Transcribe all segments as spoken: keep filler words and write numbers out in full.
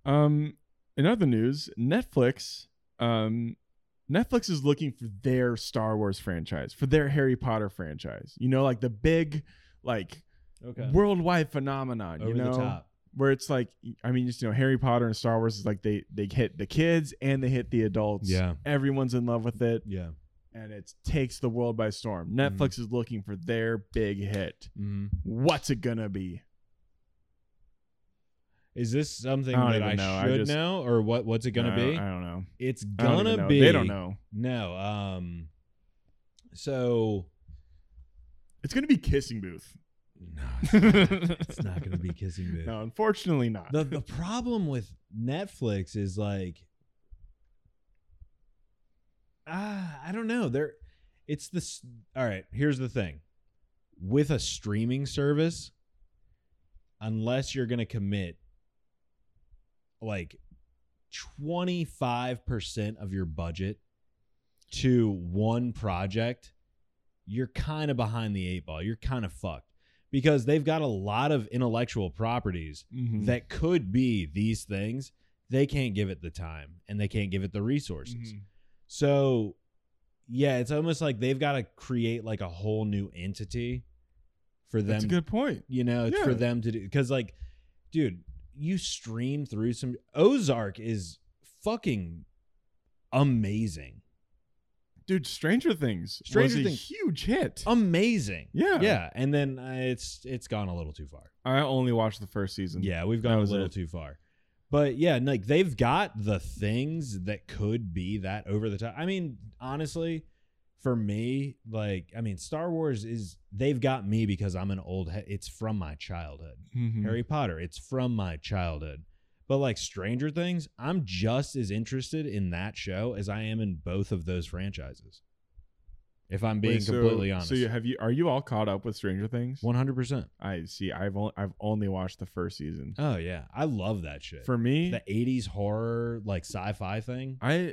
Um, in other news, Netflix, um, Netflix is looking for their Star Wars franchise, for their Harry Potter franchise. You know, like the big, like Okay. worldwide phenomenon. Over you know, the top. where it's like, I mean, just you know, Harry Potter and Star Wars is like they they hit the kids and they hit the adults. Yeah. Everyone's in love with it. Yeah. And it takes the world by storm. Netflix mm. is looking for their big hit. Mm. What's it gonna be? Is this something I that I know. should I just, know, or what? What's it gonna I be? I don't know. It's gonna know. be. They don't know. No. Um. So it's gonna be Kissing Booth. No, it's not, it's not gonna be Kissing Booth. No, unfortunately not. The the problem with Netflix is like, ah, I don't know. There, it's this. All right. Here's the thing. With a streaming service, unless you're gonna commit like twenty-five percent of your budget to one project, you're kind of behind the eight ball. You're kind of fucked because they've got a lot of intellectual properties mm-hmm. that could be these things. They can't give it the time and they can't give it the resources. Mm-hmm. So yeah, it's almost like they've got to create like a whole new entity for them. That's a good point. You know, it's yeah. for them to do. Because like, dude, you stream through some Ozark is fucking amazing. Dude, Stranger Things Stranger was a Things. huge hit. Amazing. Yeah. Yeah. And then uh, it's it's gone a little too far. I only watched the first season. Yeah, we've gone a little it. too far. But yeah, like they've got the things that could be that over the top. I mean, honestly, for me, like, I mean, Star Wars is, they've got me because I'm an old, he- it's from my childhood. Mm-hmm. Harry Potter, it's from my childhood. But like Stranger Things, I'm just as interested in that show as I am in both of those franchises. If I'm being Wait, so, completely honest. So you, have you, are you all caught up with Stranger Things? one hundred percent. I see. I've only, I've only watched the first season. Oh yeah. I love that shit. For me, the eighties horror, like sci-fi thing. I,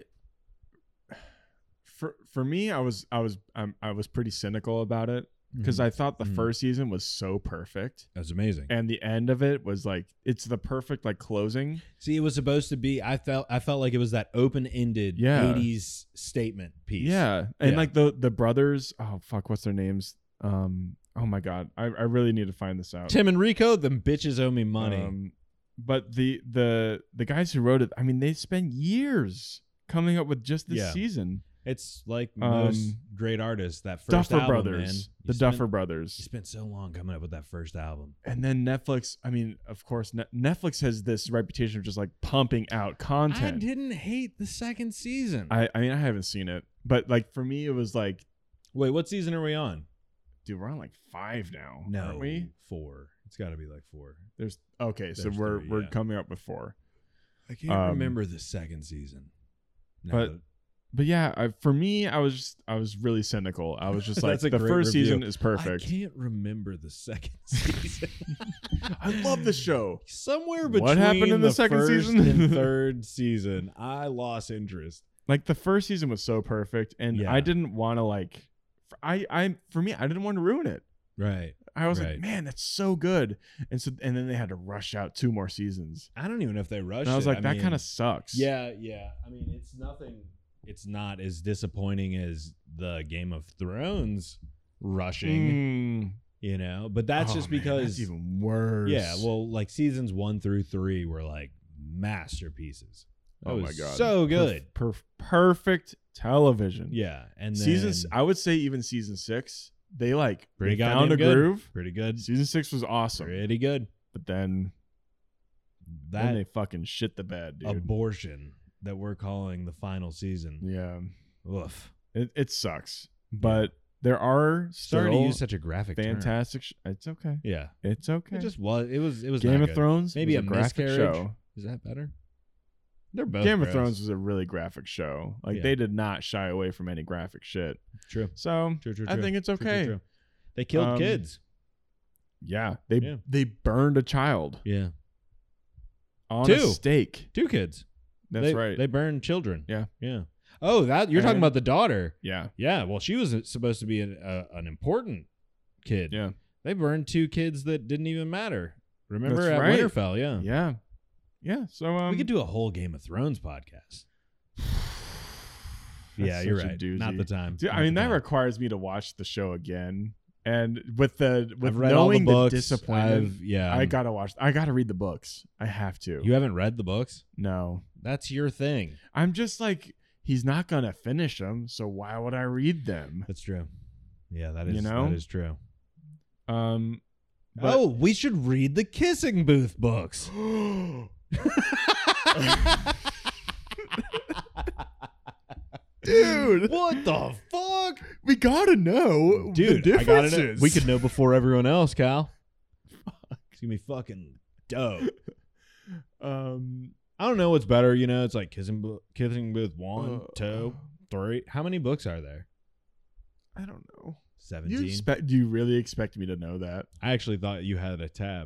for, for me, I was, I was, um, I was pretty cynical about it because mm-hmm. I thought the mm-hmm. first season was so perfect. That was amazing. And the end of it was like, it's the perfect like closing. See, it was supposed to be, I felt I felt like it was that open-ended yeah. eighties statement piece. Yeah. And yeah. like the the brothers, oh fuck, what's their names? Um oh my god. I, I really need to find this out. Tim and Rico, them bitches owe me money. Um, but the the the guys who wrote it, I mean, they spent years coming up with just this yeah. season. It's like most um, great artists. That first Duffer album, Brothers. man, The spent, Duffer Brothers. You spent so long coming up with that first album. And then Netflix, I mean, of course, Net- Netflix has this reputation of just like pumping out content. I didn't hate the second season. I, I mean, I haven't seen it, but like for me, it was like, wait, what season are we on? Dude, we're on like five now, no, aren't we? Four. It's got to be like four. There's okay, so There's we're three, we're yeah. coming up with four. I can't Um, remember the second season. No, but but yeah, I, for me, I was just, I was really cynical. I was just like, That's a the great first review. season is perfect. I can't remember the second season. I love this show. Somewhere between What happened in the second first season? and third season, I lost interest. Like the first season was so perfect, and Yeah. I didn't want to like, I I for me, I didn't want to ruin it. Right. I was Right. like, man, that's so good, and so and then they had to rush out two more seasons. I don't even know if they rushed And I was it. like, I that mean, kind of sucks. Yeah, yeah. I mean, it's nothing. It's not as disappointing as the Game of Thrones rushing, Mm. you know. But that's Oh, just man, because, that's even worse. yeah. Well, like seasons one through three were like masterpieces. That oh was my god, so good. Perf- perf- perfect television. Yeah, and then Seasons, I would say even season six, they like pretty they found a goddamn good. groove. Pretty good. Season six was awesome, Pretty good. but then That then they fucking shit the bed, dude. abortion that we're calling the final season. yeah, Oof. it it sucks, but there are Sorry to still use such a graphic term. fantastic. Sh- it's okay. Yeah. It's okay. It just was. It was. It was Game not of good. Thrones, Maybe was a a graphic miscarriage. show. Is that better? They're both. Game of gross. Thrones was a really graphic show. Like Yeah. they did not shy away from any graphic shit. True. So True. True. I true. think it's True, true, okay. true. They killed Um, kids. Yeah, they Yeah. they burned a child Yeah. on Two. a stake. Two kids. That's they, right. They burned children. Yeah. Yeah. Oh, that you're talking And- about the daughter. yeah, Yeah. Well, she was supposed to be an, uh, an important kid. yeah, They burned two kids that didn't even matter. Remember That's at right. Winterfell? Yeah. yeah. yeah, so um, we could do a whole Game of Thrones podcast. Yeah, That's you're such a right. doozy. Not the time. Dude, Not I mean, the that time. requires me to watch the show again, and with the with I've read all the knowing the, books. disappointment, I've- yeah, I I'm- gotta watch. I gotta read the books. I have to. You haven't read the books? no, That's your thing. I'm just like he's not gonna finish them, so why would I read them? That's true. Yeah, that is You know? that is true. Um, but- Oh, we should read the Kissing Booth books. dude, What the fuck? we gotta know, Dude, the I gotta know. differences. We could know before everyone else, Cal. It's gonna be fucking dope. Um, I don't know what's better, you know, it's like Kissing, Bo- Kissing Booth one, Uh, two, three. How many books are there? I don't know. seventeen. You expect? Do you really expect me to know that? I actually thought you had a tab.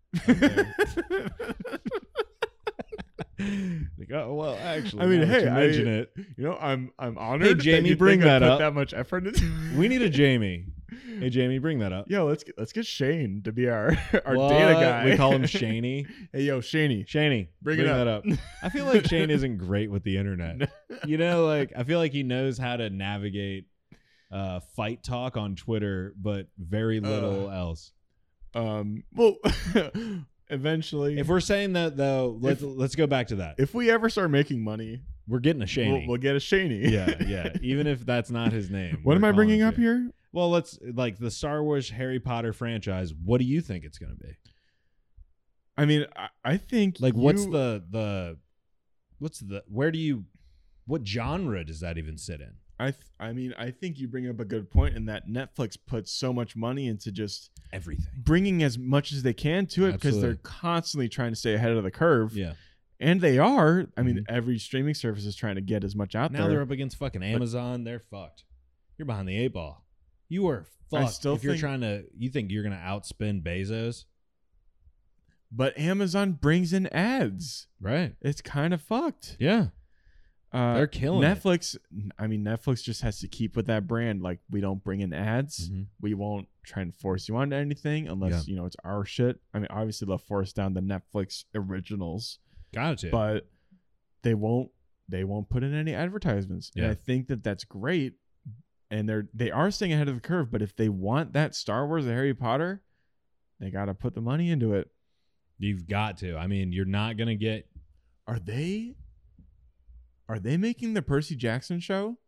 Like, oh well, actually, I mean, now that hey, you I- mention it, You know, I'm I'm honored. Jamie, that you bring think I that put up. that much effort into. we need a Jamie. Hey, Jamie, bring that up. Yo, let's get let's get Shane to be our our What? data guy. We call him Shaney. Hey, yo, Shaney, Shaney, bring, bring it that up. up. I feel like Shane isn't great with the internet. You know, like I feel like he knows how to navigate uh, fight talk on Twitter, but very little Uh, else. um. Well, eventually, If we're saying that though, let's If- let's go back to that. if we ever start making money, We're getting a Shaney. we'll, we'll get a Shaney. yeah, yeah. Even if that's not his name. What am we're I bringing calling up it. here? Well, let's like the Star Wars Harry Potter franchise. What do you think it's going to be? I mean, I, I think Like, what's you- the the what's the where do you what genre does that even sit in? I th- I mean, I think you bring up a good point in that Netflix puts so much money into just Everything. bringing as much as they can to it because they're Absolutely. constantly trying to stay ahead of the curve. Yeah. And they are. I mean, Mhm. every streaming service is trying to get as much out Now there. they're up against fucking Amazon. They're fucked. You're behind the eight ball. You are fucked. still if you're think- trying to, you think you're gonna outspin Bezos, But Amazon brings in ads. right? It's kind of fucked. Yeah. Uh, They're killing it. Netflix. I mean, Netflix just has to keep with that brand. Like, we don't bring in ads. Mhm. We won't try and force you onto anything unless, you know, it's our shit. I mean, obviously they'll force down the Netflix originals, Got to. but they won't. They won't put in any advertisements. And Yeah. I think that that's great. And they're they are staying ahead of the curve. But if they want that Star Wars or Harry Potter, they got to put the money into it. You've got to. I mean, you're not gonna get. Are they? Are they making the Percy Jackson show?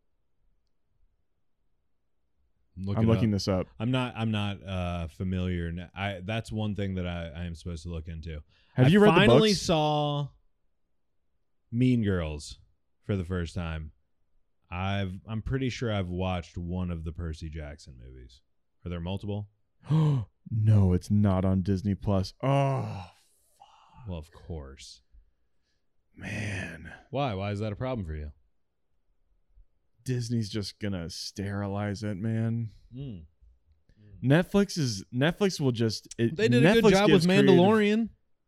Look I'm it looking up. this up. I'm not. I'm not uh, familiar. n- I. That's one thing that I, I am supposed to look into. Have I you read the finally books? saw Mean Girls for the first time. I've. I'm pretty sure I've watched one of the Percy Jackson movies. Are there multiple? No, it's not on Disney Plus. Oh Well, of course. man, Why? Why is that a problem for you? Disney's just gonna sterilize it, man. Mm. Netflix is Netflix will just. It, They did Netflix a good job with gives creative- Mandalorian.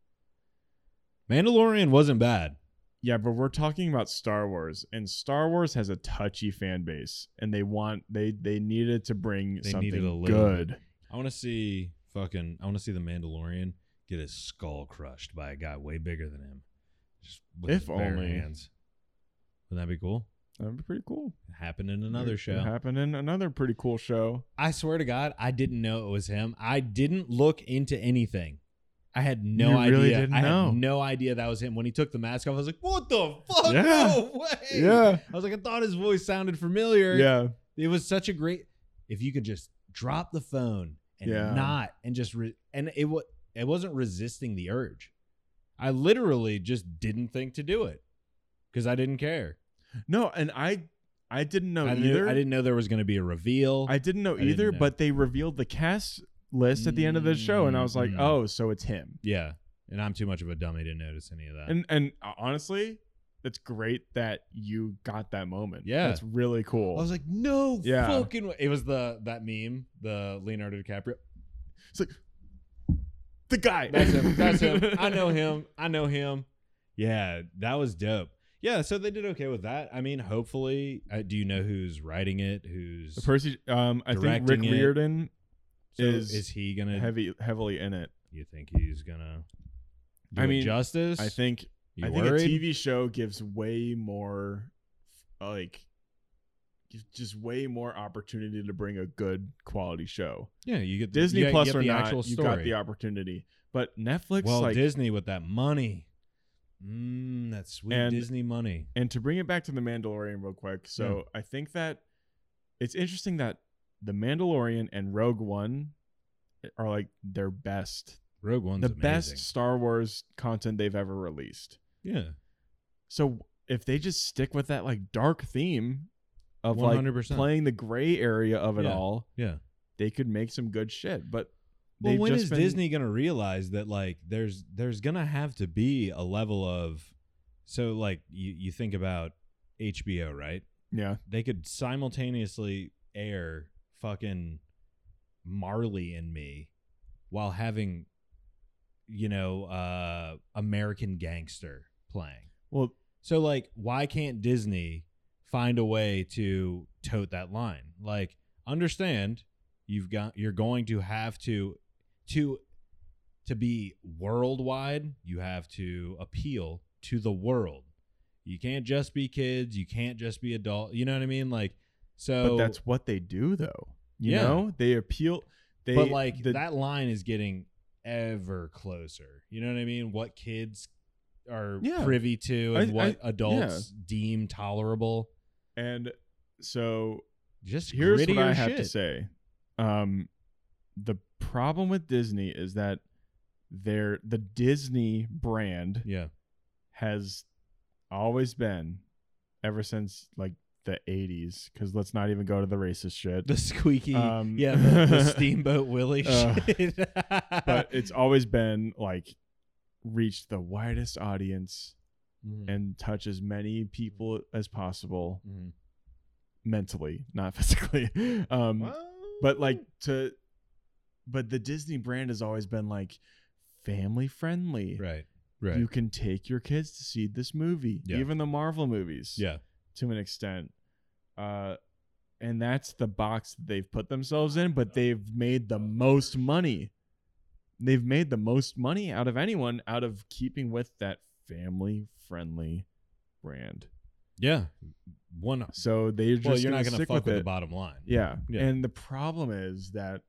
Mandalorian wasn't bad. Yeah, but we're talking about Star Wars, and Star Wars has a touchy fan base, and they want they they needed to bring They something needed a little good. I want to see fucking. I want to see the Mandalorian get his skull crushed by a guy way bigger than him. Just with If his bare only. hands. Wouldn't that be cool? That'd be pretty cool. It happened in another It- show. It happened in another pretty cool show. I swear to God, I didn't know it was him. I didn't look into anything. I had no You idea. really didn't I know. had no idea that was him. When he took the mask off, I was like, "What the fuck? Yeah. No way!" Yeah. I was like, I thought his voice sounded familiar. Yeah. It was such a great. If you could just drop the phone and Yeah. not and just re- and it was it wasn't resisting the urge. I literally just didn't think to do it because I didn't care. No, and I I didn't know I, either. knew, I didn't know there was going to be a reveal. I didn't know I didn't either, know. but they revealed the cast list at the end of the show, and I was like, Mm. oh, so it's him. yeah, and I'm too much of a dummy to notice any of that. And and uh, honestly, it's great that you got that moment. Yeah. That's really cool. I was like, no Yeah. fucking way. It was the that meme, the Leonardo DiCaprio. It's like the guy. That's him. That's him. I know him. I know him. Yeah, that was dope. Yeah, so they did okay with that. I mean, hopefully, uh, do you know who's writing it? Who's Percy, um, I think Rick Directing it. Riordan so is is he gonna? heavy heavily in it. You think he's gonna? Do I it mean, justice? I think You I think worried? a T V show gives way more, like, gives just way more opportunity to bring a good quality show. Yeah, you get the, Disney you get- Plus you get or the not, actual you story. got the opportunity. But Netflix, well, like, Disney with that money. Mmm, that sweet And- Disney money. and to bring it back to the Mandalorian real quick. So I think that it's interesting that the Mandalorian and Rogue One are like their best, Rogue One's the amazing. best Star Wars content they've ever released. Yeah, So if they just stick with that like dark theme of one hundred like percent. playing the gray area of it Yeah. all, Yeah. they could make some good shit. But Well, they've when just is been, Disney gonna realize that like there's there's gonna have to be a level of so like you you think about H B O, right? Yeah, They could simultaneously air fucking Marley and Me while having you know uh American Gangster playing. well, So like why can't Disney find a way to tote that line? Like understand you've got you're going to have to to to be worldwide, you have to appeal to the world. You can't just be kids, you can't just be adult. You know what I mean? Like so but that's what they do though. You Yeah. know, they appeal. They but like the, that line is getting ever closer. You know what I mean? What kids are Yeah. privy to and I- what I- adults deem tolerable. and so Just here's what grittier I have shit. to say. Um, the problem with Disney is that their the Disney brand Yeah. has always been, ever since like the eighties, because let's not even go to the racist shit. The squeaky, Um, yeah, the, the Steamboat Willie Uh, shit. But it's always been like reach the widest audience Mhm. and touch as many people as possible Mhm. mentally, not physically. Um, Well, but like to, but the Disney brand has always been like family friendly. right, right, You can take your kids to see this movie, Yeah. even the Marvel movies. yeah, To an extent. Uh, and that's the box that they've put themselves in, but they've made the most money. They've made the most money out of anyone out of keeping with that family friendly brand. yeah. One. So they're just Well, you're not gonna gonna stick fuck with it. the bottom line. Yeah. Yeah. And the problem is that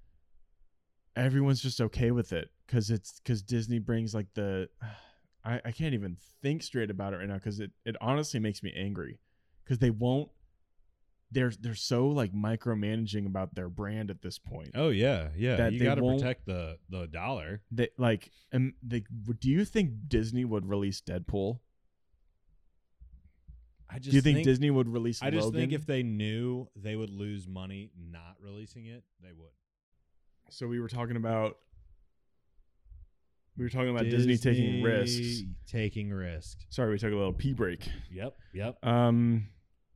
everyone's just okay with it because it's because Disney brings like the I, I can't even think straight about it right now because it, it honestly makes me angry because they won't they're they're so like micromanaging about their brand at this point. Oh yeah, yeah. That you they got to won't- protect the the dollar. They like and they do you think Disney would release Deadpool? I just Do you think, Disney would release I just Logan? think if they knew they would lose money not releasing it, they would. So we were talking about we were talking about Disney, taking risks. Taking risks. Sorry, we took a little pee break. Yep. Yep. Um,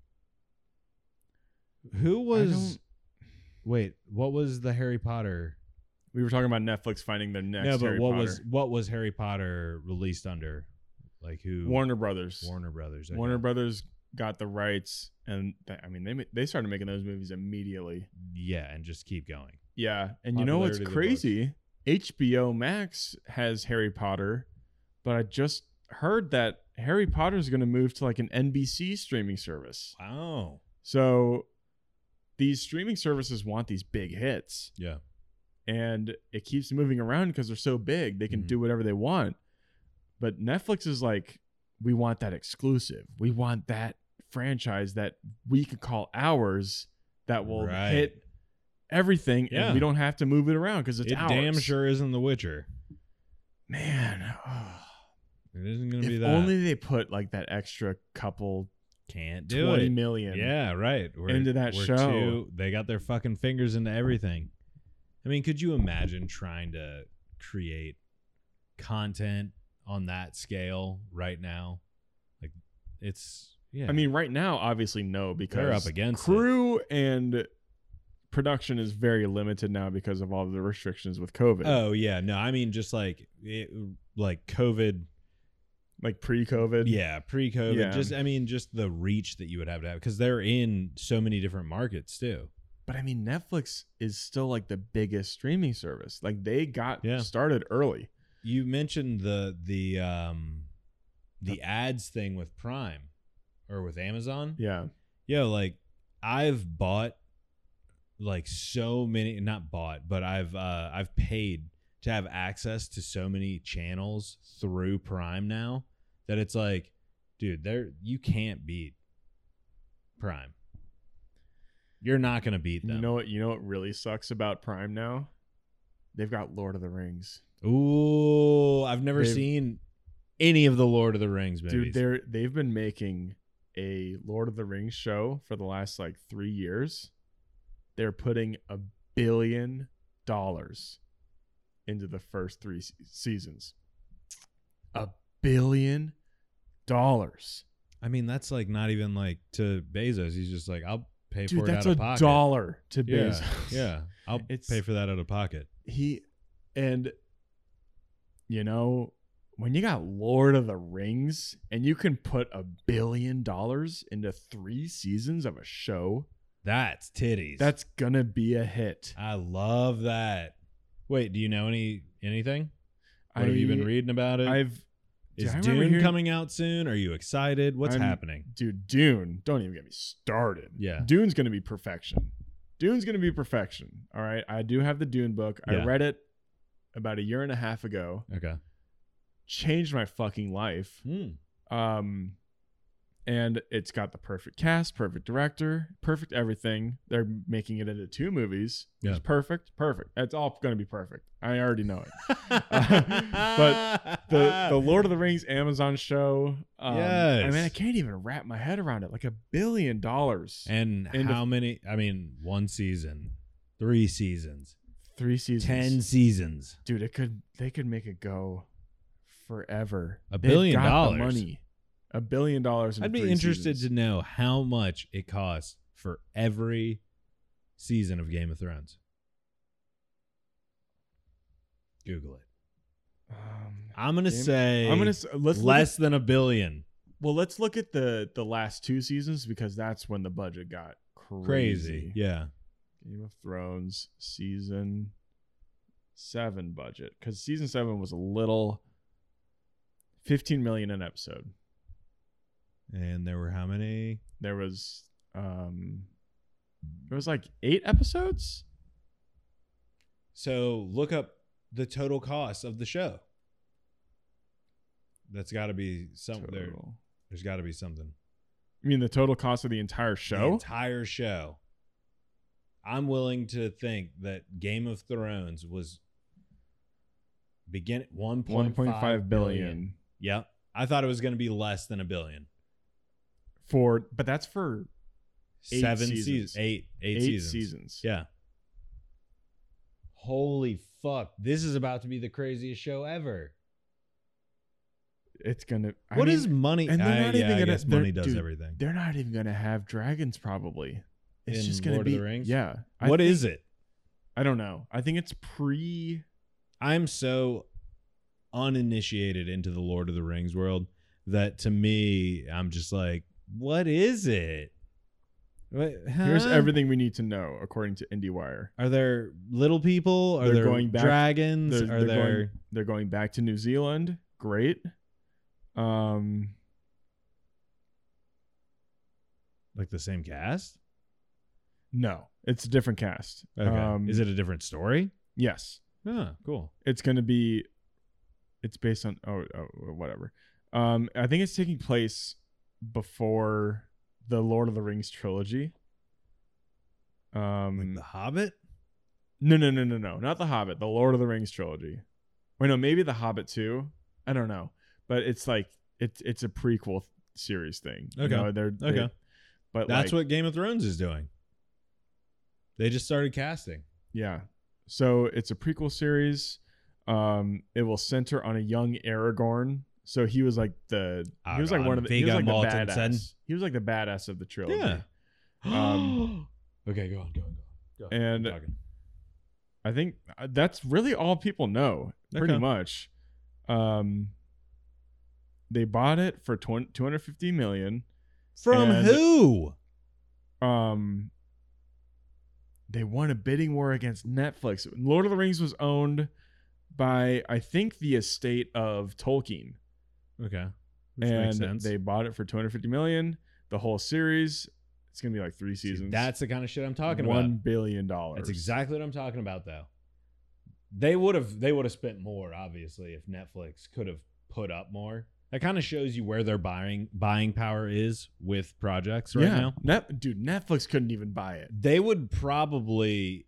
Who was? don't- Wait, what was the Harry Potter? we were talking about Netflix finding their next. no, but Harry what Potter. was what was Harry Potter released under? Like who? Warner Brothers? Warner Brothers. okay. Warner Brothers got the rights, and th- I mean they ma- they started making those movies immediately. Yeah, and just keep going. Yeah, and you know what's Popularity of the crazy? H B O Max has Harry Potter, but I just heard that Harry Potter is going to move to like an N B C streaming service. Wow. So these streaming services want these big hits, Yeah. and it keeps moving around because they're so big. They can Mhm. do whatever they want. But Netflix is like, we want that exclusive. We want that franchise that we could call ours that will Right. hit everything, Yeah. and we don't have to move it around because it's It ours. damn sure isn't The Witcher. Man, It isn't going to be if that. only they put like that extra couple Can't do twenty it. million. Yeah, right. We're, into that we're show. too- they got their fucking fingers into everything. I mean, could you imagine trying to create content on that scale right now? Like, it's yeah. I mean, right now, obviously no, because up against crew and production is very limited now because of all the restrictions with COVID. oh yeah, no, I mean just like it, like COVID. Like pre-COVID. Yeah, pre-COVID. Yeah. Just I mean, just the reach that you would have to have because they're in so many different markets too. But I mean, Netflix is still like the biggest streaming service. Like they got Yeah. started early. you mentioned the the um the ads thing with Prime or with Amazon. Yeah. Yo, like I've bought like so many, not bought, but I've uh I've paid to have access to so many channels through Prime now that it's like, dude, there you can't beat Prime. You're not gonna beat them. You know what? You know what really sucks about Prime now? They've got Lord of the Rings. Ooh, I've never They've- seen any of the Lord of the Rings movies. Dude, they're they've been making a Lord of the Rings show for the last like three years. They're putting a billion dollars into the first three se- seasons. A billion dollars. I mean, that's like not even like to Bezos. He's just like, I'll pay Dude, for it that's out a of pocket. dollar to Yeah, Bezos. yeah, I'll It's- pay for that out of pocket. He and you know, when you got Lord of the Rings and you can put a billion dollars into three seasons of a show, That's titties. that's gonna be a hit. I love that. Wait, do you know any anything? What have you been I- reading about it? I've Is dude, I remember Dune hearing- coming out soon? Are you excited? What's I'm- happening? Dude, Dune, don't even get me started. Yeah. Dune's gonna be perfection. Dune's gonna be perfection. All right. I do have the Dune book. Yeah. I read it about a year and a half ago. Okay. Changed my fucking life. Hmm. Um, and it's got the perfect cast, perfect director, perfect everything. They're making it into two movies. Yeah. It's perfect, perfect. It's all going to be perfect. I already know it. But the the Lord of the Rings Amazon show. Um, I mean, I Yes. can't even wrap my head around it. Like a billion dollars, And End of- how many? I mean, one season, three seasons, three seasons, ten seasons. Dude, it could they could make it go forever. A They've billion got the dollars. money. A billion dollars. In I'd be three interested seasons. to know how much it costs for every season of Game of Thrones. Google it. Um, I'm gonna Game- say I'm gonna s- let's look less at, than a billion. well. Let's look at the the last two seasons because that's when the budget got crazy. Crazy. Yeah. Game of Thrones season seven budget because season seven was a little fifteen million an episode. And there were how many? There was um, there was like eight episodes. So look up the total cost of the show. That's got to be something. There, Total. there's got to be something. You mean the total cost of the entire The show? entire show. I'm willing to think that Game of Thrones was begin one One point five billion billion. Yep. I thought it was going to be less than a billion. for, but that's for Eight Seven seasons. seasons. Eight. Eight, eight seasons. seasons. Yeah. Holy fuck. This is about to be the craziest show ever. It's gonna. I What mean, is money? and they're I- not yeah, even I gonna- guess they're- money does dude, everything. They're not even gonna have dragons. Probably. It's In just gonna Lord of be. the Rings? Yeah. What is it? I don't know. I think it's pre. I'm so uninitiated into the Lord of the Rings world that to me, I'm just like, what is it? What, Here's huh? everything we need to know according to IndieWire. Are there little people? Are They're there going back- dragons? They're, Are they're there? going, they're going back to New Zealand. Great. Um. Like the same cast? No, it's a different cast. Okay. Um, Is it a different story? Yes. Oh, cool. It's going to be. It's based on oh, oh whatever. Um, I think it's taking place before the Lord of the Rings trilogy. Um, Like The Hobbit? no, no, no, no, no, not the Hobbit. The Lord of the Rings trilogy. Wait, no, maybe the Hobbit too. I don't know, but it's like it's it's a prequel series thing. You Okay. know, they're, they- Okay. but That's like, what Game of Thrones is doing. They just started casting. Yeah. So it's a prequel series. Um, it will center on a young Aragorn. So he was like the he was like one of the he was Viggo like the Mortensen. badass. He was like the badass of the trilogy. Yeah. Um, okay, go on, go on, go on. Go. and- I'm talking. I think uh, that's really all people know, pretty Okay. much. Um, they bought it for two hundred fifty million. From and- who? Um, they won a bidding war against Netflix. Lord of the Rings was owned by I think the estate of Tolkien, Okay. Which makes and sense. they bought it for two hundred fifty million. The whole series, it's gonna be like three See, seasons. that's the kind of shit I'm talking one about. billion dollars. That's exactly what I'm talking about, though. They would have they would have spent more, obviously, if Netflix could have put up more. That kind of shows you where their buying buying power is with projects right yeah. now. Net, dude, Netflix couldn't even buy it. They would probably,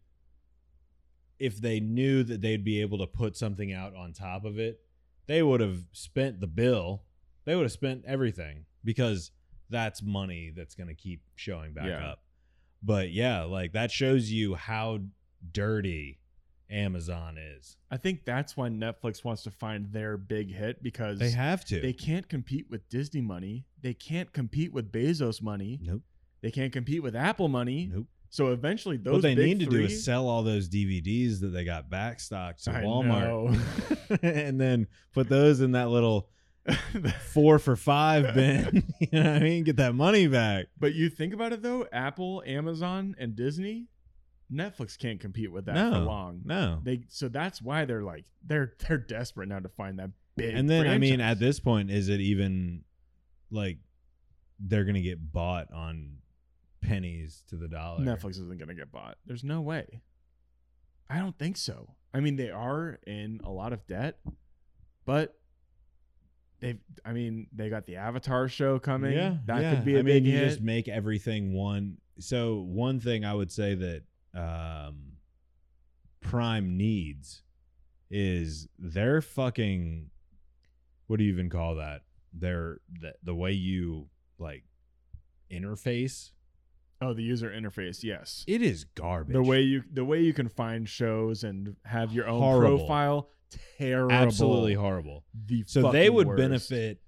if they knew that they'd be able to put something out on top of it, they would have spent the bill. They would have spent everything because that's money that's going to keep showing back Yeah. up. But yeah, like that shows you how dirty Amazon is. I think that's why Netflix wants to find their big hit, because They have to. they can't compete with Disney money. They can't compete with Bezos money. Nope. They can't compete with Apple money. Nope. So eventually, those What they big need to three, do is sell all those D V Ds that they got backstocked to I Walmart, and then put those in that little four for five bin. You know what I mean? Get that money back. But you think about it though, Apple, Amazon, and Disney, Netflix can't compete with that No, for long. No. They so that's why they're like they're they're desperate now to find that big. And then I mean, franchise. at this point, is it even like they're gonna get bought on pennies to the dollar? Netflix isn't gonna get bought. There's no way. I don't think so. I mean, they are in a lot of debt, but they've. I mean, they got the Avatar show coming. Yeah, that yeah. could be a I big mean, you hit. just make everything one. So one thing I would say that um, Prime needs is their fucking. What do you even call that? Their the, the way you like interface. Oh, the user interface. Yes. It is garbage. The way you the way you can find shows and have your own Horrible. profile, terrible. absolutely horrible. The So they fucking would worst. benefit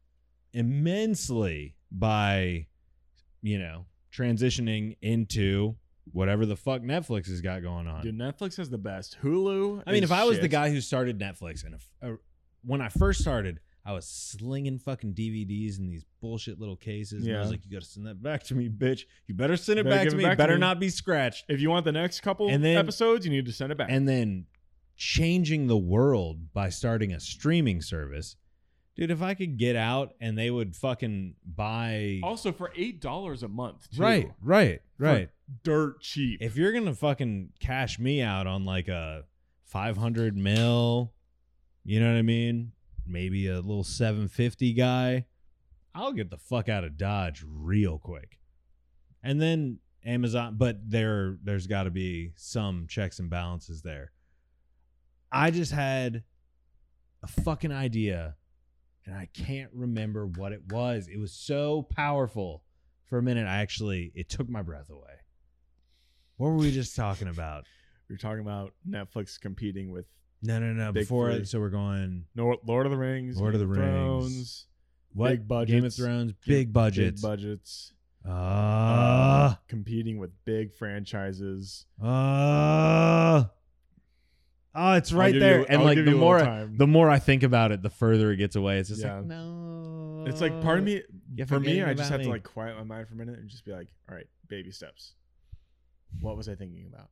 immensely by, you know, transitioning into whatever the fuck Netflix has got going on. Dude, Netflix has the best. Hulu. I mean, is if I was the shit. guy who started Netflix, and if, uh, when I first started, I was slinging fucking D V Ds in these bullshit little cases. And I was Yeah. like, you got to send that back to me, bitch. You better send it Better back give to it me. back to Better me. not be scratched. if you want the next couple And then- episodes, you need to send it back. And then changing the world by starting a streaming service. Dude, if I could get out and they would fucking buy. also for eight dollars a month, too. Right, right, For right. dirt cheap. If you're going to fucking cash me out on like a five hundred mil, you know what I mean? Maybe a little seven fifty guy, I'll get the fuck out of Dodge real quick. And then Amazon, but there there's got to be some checks and balances there. I just had a fucking idea and I can't remember what it was. It was so powerful. For a minute, I actually it took my breath away. What were we just talking about? You're talking about Netflix competing with No, no, no. Big Before three. it, so we're going Nor- Lord of the Rings, Lord of Game the Rings. Thrones, what? Big budgets. Game of Thrones, big budgets. big budgets, Ah, competing with big franchises. ah. Oh, it's I'll right give there. you- and I'll like give the you a little more time. the more I think about it, the further it gets away. It's just Yeah. like no. It's like part of me. You're For me, forgetting I just about have to me. like quiet my mind for a minute and just be like, all right, baby steps. What was I thinking about?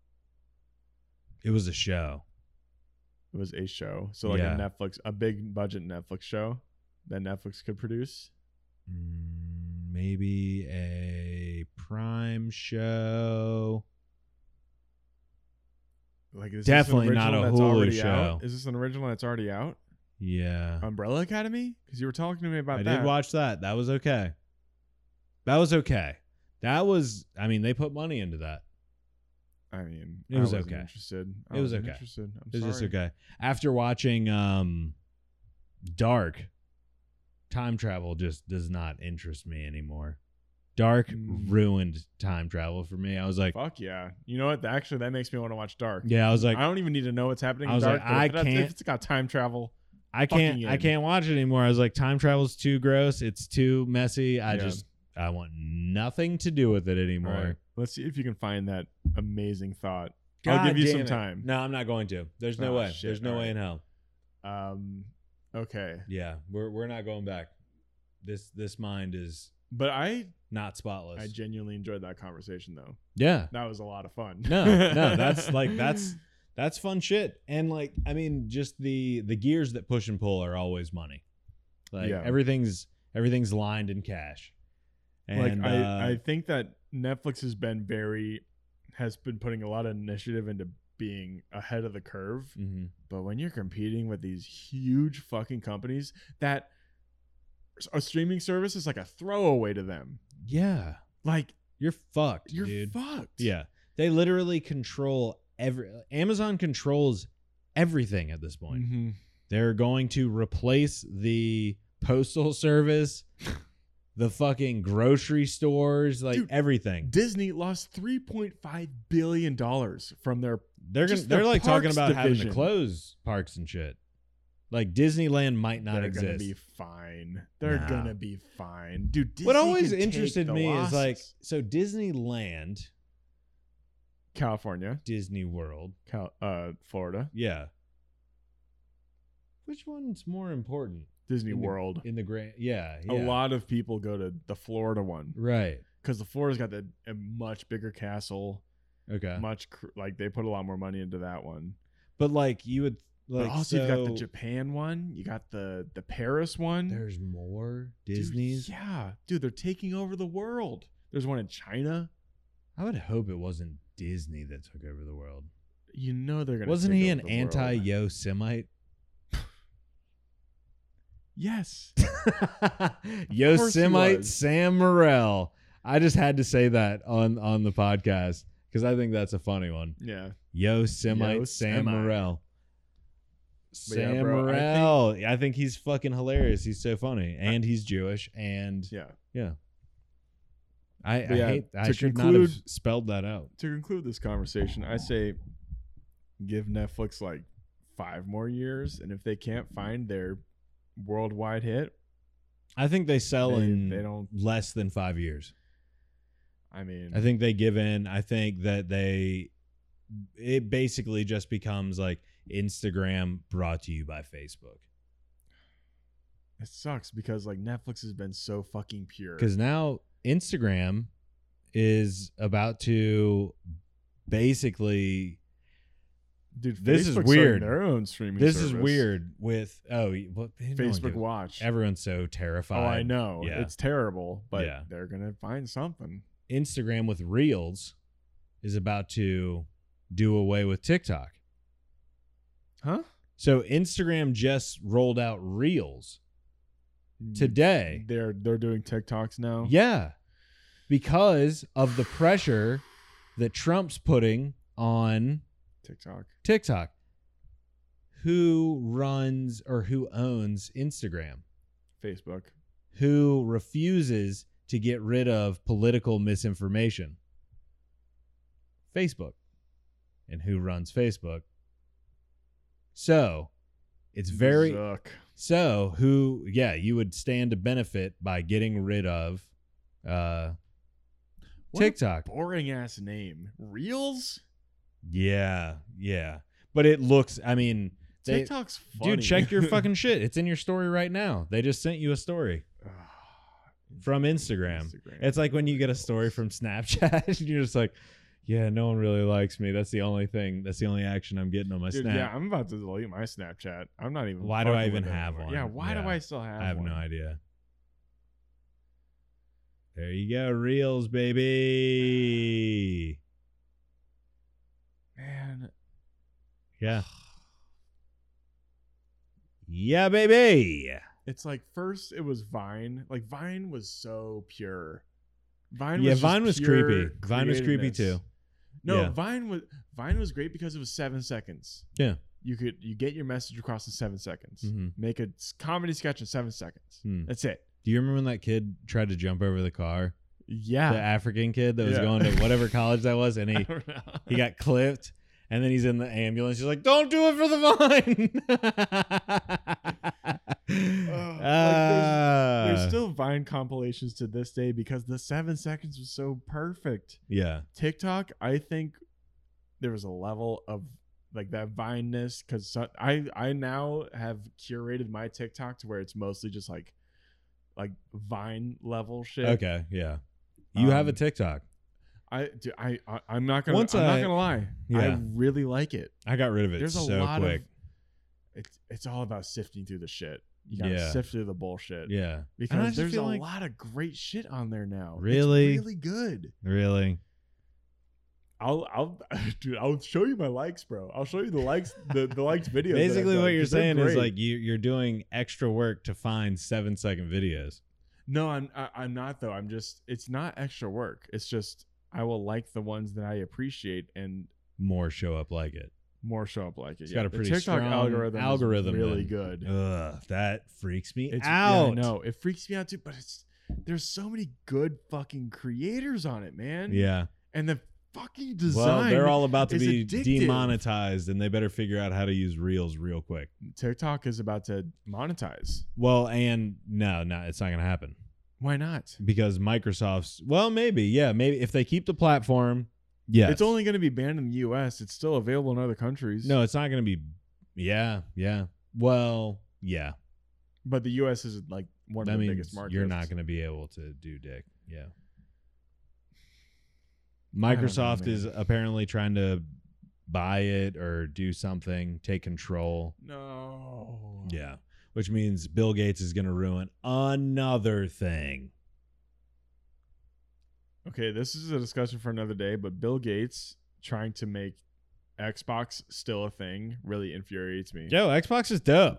It was a show. It was a show. So like Yeah. a Netflix, a big budget Netflix show that Netflix could produce. Mm, maybe a Prime show. Like is Definitely this an not original a that's Hulu already show. out? Is this an original that's already out? Yeah. Umbrella Academy? Because you were talking to me about I that. did watch that. That was okay. That was okay. That was, I mean, they put money into that. I mean, It I was wasn't okay. Interested. I It was wasn't okay. Interested. I'm It was sorry. just okay. After watching um, Dark, time travel just does not interest me anymore. Dark Mm. ruined time travel for me. I was like, Fuck yeah. You know what? Actually, that makes me want to watch Dark. yeah, I was like, I don't even need to know what's happening I in was Dark. like, but I if, that's- can't- if it's got time travel, I can't, fucking I in. can't watch it anymore. I was like, time travel's too gross. It's too messy. I Yeah. just, I want nothing to do with it anymore. all right, let's see if you can find that amazing thought. God I'll give you damn some it. time. No, I'm not going to. There's no Oh, way. shit. There's no All way right. in hell. Um, okay, Yeah, we're we're not going back. This this mind is but I not spotless. I genuinely enjoyed that conversation though. yeah. That was a lot of fun. No, no, that's like that's that's fun shit. And like, I mean, just the the gears that push and pull are always money. Like Yeah. everything's everything's lined in cash. And like I, uh, I think that Netflix has been very has been putting a lot of initiative into being ahead of the curve. mhm. But when you're competing with these huge fucking companies, that a streaming service is like a throwaway to them. Yeah, Like you're fucked, you're dude. fucked. Yeah, they literally control every. Amazon controls everything at this point. Mm-hmm. They're going to replace the postal service, the fucking grocery stores, like Dude, everything. Disney lost three point five billion dollars from their They're gonna, just they're the like talking parks about having division. to close parks and shit. Like Disneyland might not They're exist. gonna be fine. They're Nah. gonna be fine, dude. Disney what always can take interested the me is like, losses. so Disneyland, California, Disney World, Cal- uh, Florida, yeah. Which one's more important Disney in the- World. in the grand? Yeah, A yeah. lot of people go to the Florida one Right. because the Florida's got the, a much bigger castle, Okay. much cr- like they put a lot more money into that one. But like you would like But also, you've got the so- Japan one, you got the the Paris one. There's more Dude, Disney's. yeah, dude, they're taking over the world. There's one in China. I would hope it wasn't Disney that took over the world. You know they're gonna. Wasn't take he over an the world. anti-Yosemite? Yes. Yosemite was. Sam Morrell. I just had to say that on on the podcast because I think that's a funny one. Yeah. Yosemite Sam Yosemite. Morrell. But yeah, Sam bro, I think- Morrell. I think he's fucking hilarious. He's so funny, and he's Jewish, and Yeah. yeah. I, I But yeah, hate. I to should not conclude- have spelled that out. To conclude this conversation, I say give Netflix like five more years, and if they can't find their worldwide hit, I think they sell They- in they don't- less than five years. I mean, I think they give in. I think that they, it basically just becomes like Instagram brought to you by Facebook. it sucks because like Netflix has been so fucking pure. Because now Instagram is about to basically. Dude, this is Facebook's starting weird. Their own streaming. This is service. weird with oh what Facebook Watch. Everyone's so terrified. Oh, I know. Yeah. It's terrible, but Yeah. they're gonna find something. Instagram with Reels is about to do away with TikTok. Huh? So Instagram just rolled out Reels today. They're they're doing TikToks now. Yeah. Because of the pressure that Trump's putting on TikTok. TikTok. Who runs or who owns Instagram? Facebook. Who refuses to get rid of political misinformation? Facebook. And who runs Facebook? So, it's very Zuck. so who yeah, you would stand to benefit by getting rid of uh What a TikTok. boring ass name. Reels? Yeah, yeah. But it looks I mean, they, TikTok's funny. dude, check your fucking shit. It's in your story right now. They just sent you a story from Instagram. Instagram. It's like when you get a story from Snapchat and you're just like, yeah, no one really likes me. That's the only thing. That's the only action I'm getting on my Dude, Snap. yeah, I'm about to delete my Snapchat. I'm not even. Why do I fucking even with it have anymore. one? Yeah, why Yeah. do I still have? I have one? no idea. There you go, Reels, baby. Man, Yeah. Yeah, baby. it's like first it was Vine. Like Vine was so pure. Vine Yeah, was just Vine was pure creepy. Vine was creepy creativeness. too. No, Yeah. Vine was Vine was great because it was seven seconds. Yeah. You could you get your message across in seven seconds. Mhm. Make a s- comedy sketch in seven seconds. Hmm. That's it. Do you remember when that kid tried to jump over the car? Yeah. The African kid that was Yeah. going to whatever college that was, and I he don't know. he got clipped, and then he's in the ambulance. He's like, "Don't do it for the Vine." Ugh, like, Ah. There's still Vine compilations to this day because the seven seconds was so perfect. yeah, TikTok, I think there was a level of like that Vine-ness because I I now have curated my TikTok to where it's mostly just like like Vine level shit. okay, yeah. You have a Um, TikTok. I, dude, I, I, I'm not gonna. Once I'm I- not gonna lie. Yeah. I really like it. I got rid of it There's a so lot quick. of. It's it's all about sifting through the shit. You gotta Yeah. sift through the bullshit. Yeah. And I Because just there's a feel like- lot of great shit on there now. Really? It's really good. Really? I'll I'll dude, I'll show you my likes, bro. I'll show you the likes the, the liked videos. that I've Basically, done, what you're 'cause they're saying is great. like you you're doing extra work to find seven second videos. No, I'm I, I'm not though. I'm just it's not extra work. It's just I will like the ones that I appreciate and More show up like it. more show up like it. It's yeah. got a The pretty TikTok strong algorithm, algorithm is really then. good. Ugh, that freaks me It's, out. Yeah, I know it freaks me out too, but it's there's so many good fucking creators on it, man. Yeah. and the fucking design. Well, they're all about to is be addictive. demonetized, and they better figure out how to use Reels real quick. TikTok is about to monetize. Well, and no, no, it's not going to happen Why not? because Microsoft's. Well, maybe, yeah, maybe if they keep the platform. Yeah, It's only going to be banned in the U S. It's still available in other countries. no, it's not going to be. Yeah, yeah. Well, yeah. but the U S is like one That of the means biggest markets. you're not going to be able to do dick. Yeah. don't know, Microsoft is man. apparently trying to buy it or do something, take control. No. Yeah. Which means Bill Gates is going to ruin another thing. Okay, this is a discussion for another day, but Bill Gates trying to make Xbox still a thing really infuriates me. Yo, Xbox is dope.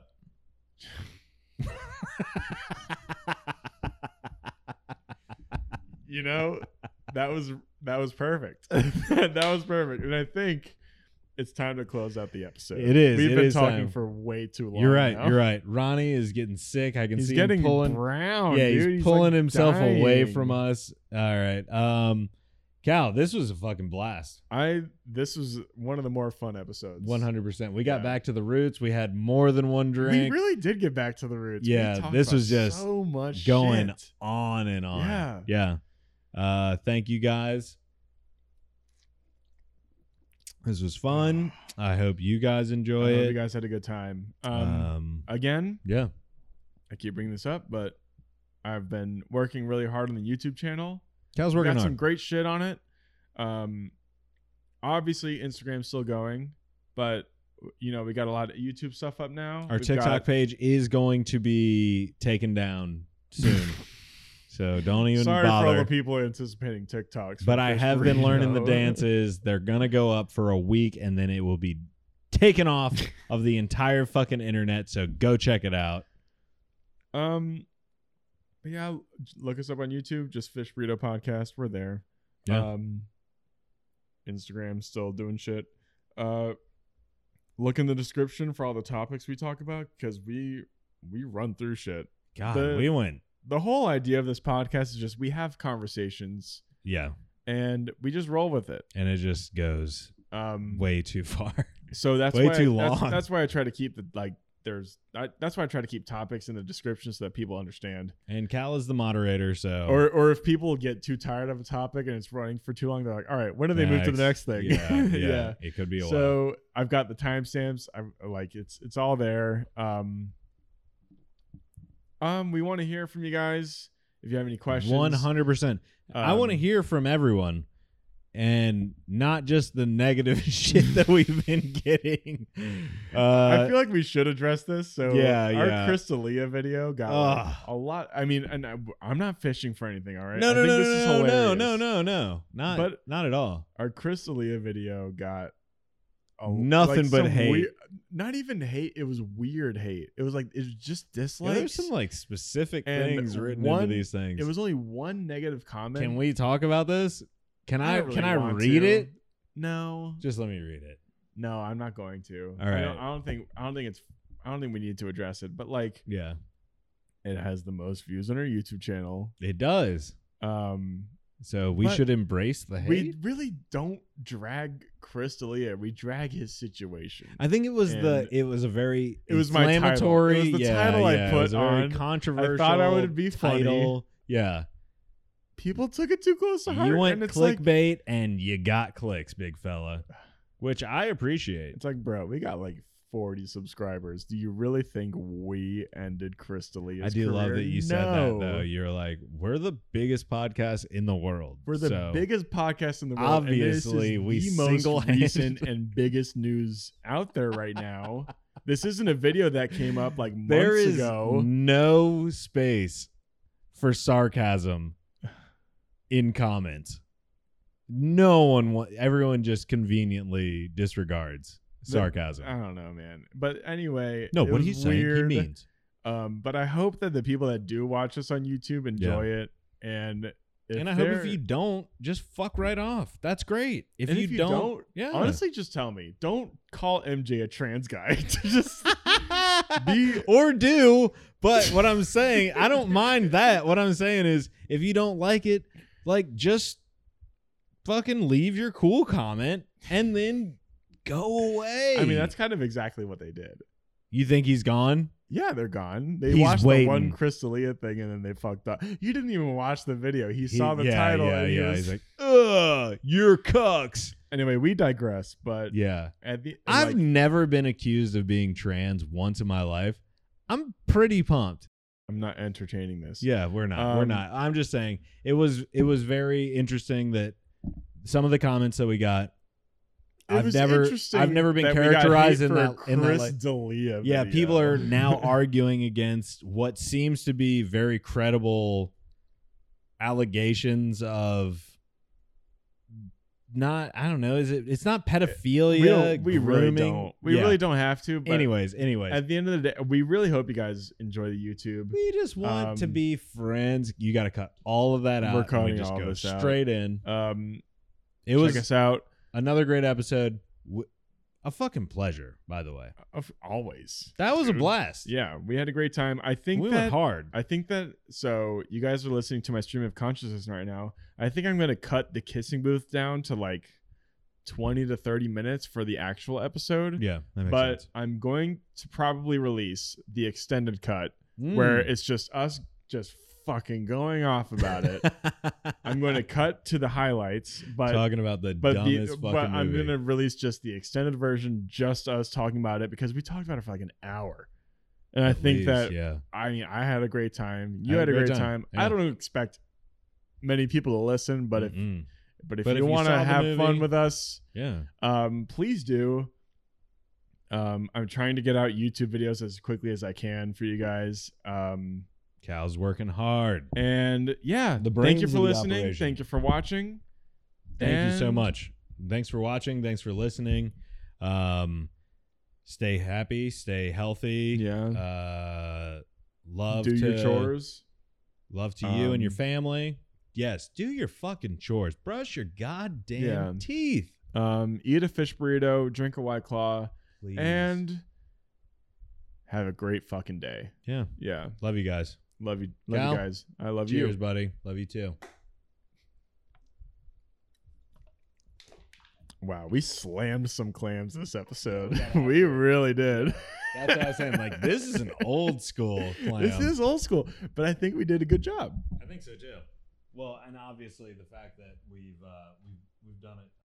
You know, that was that was perfect. that was perfect. And I think it's time to close out the episode. It is. We've It been is talking time. for way too long. You're right. now. You're right. Ronnie is getting sick. I can He's see getting him pulling. brown. yeah, dude. he's pulling like himself away dying. from us. All right. Um, Cal, this was a fucking blast. I this was one of the more fun episodes. one hundred percent. We got Yeah. back to the roots. We had more than one We drink. really did get back to the roots. We Yeah, talked this about was just so much going shit. on and on. Yeah. Yeah. Uh, thank you guys. This was fun. I hope you guys I enjoy hope it. you guys had a good time. Um, um, again, yeah. I keep bringing this up, but I've been working really hard on the YouTube channel. Cal's We working got on some it. great shit on it. Um, obviously Instagram's still going, but you know we got a lot of YouTube stuff up now. Our We've TikTok got- page is going to be taken down soon. So don't even Sorry for all bother. the people anticipating TikToks. But for I Fish have been learning the Burrito. dances. They're going to go up for a week and then it will be taken off of the entire fucking internet. So go check it out. Um, but yeah, look us up on YouTube. Just Fish Burrito Podcast. We're there. Yeah. Um, Instagram still doing shit. Uh, look in the description for all the topics we talk about because we we run through shit. God, the- we went. The whole idea of this podcast is just we have conversations Yeah. and we just roll with it. And it just goes Um, way too far. so that's way why too that's, long. that's why I try to keep the like. There's I, that's why I try to keep topics in the description so that people understand. And Cal is the moderator. So. Or or if people get too tired of a topic and it's running for too long, they're like, all right, when do they move to the next thing? Yeah. Yeah. It could be a while. So I've got the timestamps. I like it's it's all there. Um, um, we want to hear from you guys if you have any questions. one hundred percent. I Um, want to hear from everyone and not just the negative shit that we've been getting. Uh, I feel like we should address this. So Yeah, our yeah. Crystalia video got Ugh. like, a lot. I mean, and I, I'm not fishing for anything. All right. no, I no, think no, this is no, no, hilarious. no, no, no, not, But- not at all. Our Crystalia video got a, Nothing like, but some hate. weir- not even hate. It was weird hate. It was like it was just Yeah, dislikes. there's some like specific And things written one- into these things. It was only one negative comment. Can we talk about this? Can I? don't can really I want read to. it? No, Just let me read it. no, I'm not going to. All I right. don't, I don't think. I don't think it's. I don't think we need to address it. But like, Yeah, it has the most views on our YouTube channel. it does. Um, So we But should embrace the hate. we really don't drag Crystalia. We drag his situation. I think it was the. And It was a very. it was my title. It inflammatory. was the yeah, title I yeah, put it was a very on. controversial. I thought I would be funny. title. Yeah, People took it too close to heart. you went and it's like, clickbait and you got clicks, big fella, which I appreciate. it's like, bro, we got like forty subscribers. Do you really think we ended Chris D'Elia's I do career? love that you said that, No. though. You're like, we're the biggest podcast in the world. We're the So, biggest podcast in the world. obviously, and we this is the most single-handedly- recent and biggest news out there right now. This isn't a video that came up like months there is ago. no space for sarcasm in comments. No one, wa- everyone just conveniently disregards sarcasm. I don't know, man. But anyway, no, it what are was you saying? weird. He means. Um, but I hope that the people that do watch us on YouTube enjoy it, and if and I hope if they're- you don't, just fuck right off. That's great. If, and you, if you don't, don't, yeah. honestly, just tell me. Don't call M J a trans guy. Just be or do. But what I'm saying, I don't mind that. What I'm saying is, if you don't like it, like just fucking leave your cool comment and then go away. I mean, that's kind of exactly what they did. You think he's gone? Yeah, they're gone. They He's watched waiting. the one Chris D'Elia thing and then they fucked up. You didn't even watch the video. He, He- saw the yeah, title. Yeah, and he yeah. was- He's like, ugh, you're cucks. anyway, we digress. But Yeah. at the I've like, never been accused of being trans once in my life. I'm pretty pumped. I'm not entertaining this. Yeah, we're not. we're Um, not. I'm just saying it was it was very interesting that some of the comments that we got. It I've was never interesting I've never been that we got characterized hate in for that a in that Chris like, D'Elia yeah, video. people are now arguing against what seems to be very credible allegations of not I don't know, is it it's not pedophilia, we, don't, we really grooming. don't. We Yeah. really don't have to. But Anyways, anyways. at the end of the day, we really hope you guys enjoy the YouTube. We just want to Um, be friends. You got to cut all of that out. We're and cutting we just all go this out. straight in. Um, It check was us out. another great episode. W- A fucking pleasure, by the way. Of always. That was a dude. blast. Yeah, we had a great time. I think we that went hard. I think that so you guys are listening to my stream of consciousness right now. I think I'm gonna cut the kissing booth down to like twenty to thirty minutes for the actual episode. Yeah, that makes But sense. I'm going to probably release the extended cut where Mm. it's just us just fucking going off about it. I'm going to cut to the highlights, but talking about the but the, dumbest but fucking I'm movie. gonna release just the extended version, just us talking about it because we talked about it for like an hour, and I At think least, that yeah. I mean I had a great time. You I had a great time. Yeah. I don't expect many people to listen, but if Mm-mm. but if But you if you want saw to the have fun movie- with us, yeah, um, please do. Um, I'm trying to get out YouTube videos as quickly as I can for you guys. Um, Cal's working hard. and yeah, The thank you brains for of the listening. operation. Thank you for watching. Thank you so And- much. Thanks for watching. Thanks for listening. Um, stay happy. Stay healthy. Yeah. Uh, love Do to your chores. Love to you and your Um, family. Yes, do your fucking chores. Brush your goddamn Yeah. teeth. Um, eat a fish burrito, drink a White Claw, Please. and have a great fucking day. yeah, Yeah. love you guys. Love you. Love Cal, you guys. I love Cheers, you. buddy. Love you too. Wow, we slammed some clams this episode. we really did. That's what I was saying. Like, this is an old school clam. This is old school, but I think we did a good job. I think so too. Well, and obviously the fact that we've uh, we've we've done it